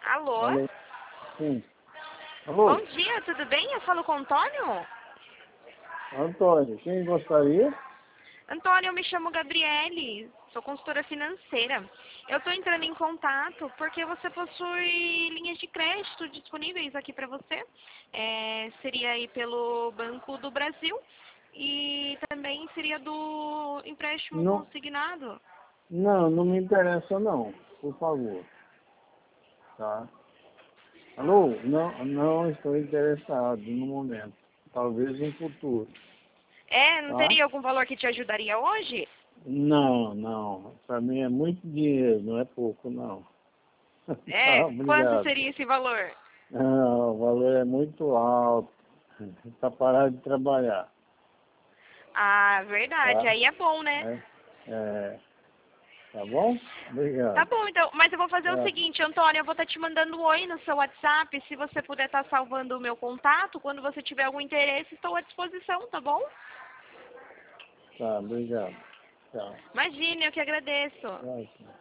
Alô? Alô? Sim. Alô? Bom dia, tudo bem? Eu falo com o Antônio? Antônio, quem gostaria? Antônio, eu me chamo Gabriele, sou consultora financeira. Eu estou entrando em contato porque você possui linhas de crédito disponíveis aqui para você. Seria aí pelo Banco do Brasil e também seria do empréstimo Não, consignado. não me interessa não, por favor. Tá? Alô? Não estou interessado no momento. Talvez no futuro. Não Tá? teria algum valor que te ajudaria hoje? Não. Para mim é muito dinheiro, não é pouco não. Tá, Quanto obrigado. seria esse valor? Não, o valor é muito alto. Está parado de trabalhar. Ah, verdade, Tá? aí é bom, né? É, tá bom? Tá Obrigado. bom, então. Mas eu vou fazer o Tá, seguinte, Antônio, eu vou estar te mandando um oi no seu WhatsApp. Se você puder estar salvando o meu contato, quando você tiver algum interesse, estou à disposição, tá bom? tá, obrigado. Tchau. Imagine, eu que agradeço. Tchau.